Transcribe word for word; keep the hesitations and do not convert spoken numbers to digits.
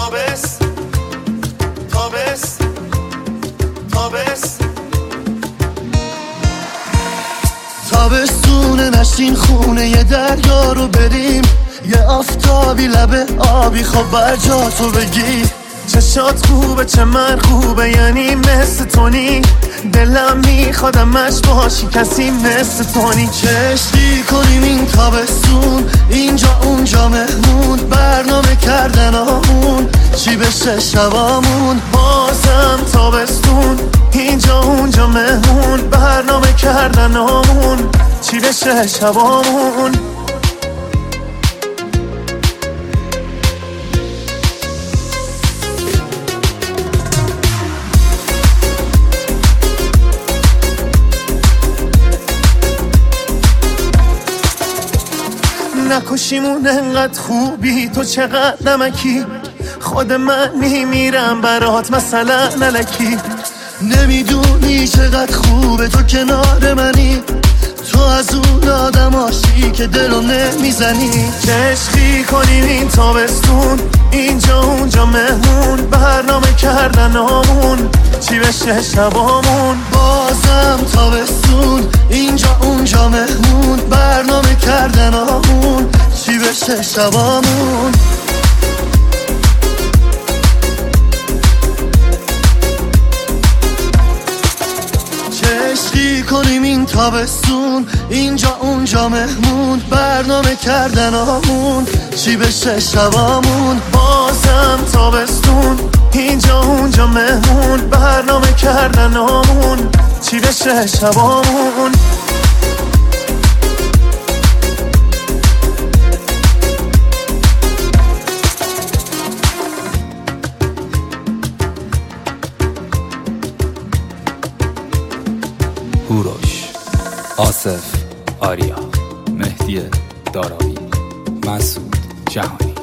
تابس تابس تابس تابستونه نشین خونه یه دریا رو بریم، یه آفتابی لبه آبی خب بر جا تو بگی. چشات خوبه چه من خوبه یعنی مثل تونی، دلم میخوادم مش باشی کسی مثل تونی. چشتی کنیم این تابستون اینجا اونجا مهمون، برنامه کردن آمون چی بشه شبامون. بازم تابستون اینجا اونجا مهمون، برنامه کردن آمون چی بشه شبامون. نکشیمون انقدر خوبی تو چقدر نمکی، خود من میمیرم برات مثلا نلکی. نمیدونی چقدر خوبه تو کنار منی، تو از اون آدماشی که دلو نمیزنی. چشقی کنیم این تابستون اینجا اونجا مهمون، برنامه کردن آمون چی بشه شبامون. بازم تابستون اینجا اونجا مهمون، برنامه کردن آمون چی بشه شبامون. چشقی کنیم این تابستون اینجا اونجا مهمون، برنامه کردن آمون چی بشه شبامون. بازم تابستون اینجا اونجا مهمون، برنامه کردن آمون چی بشه شبامون. هوروش، آصف، آریا، مهدی داراوی، مسعود جهانی.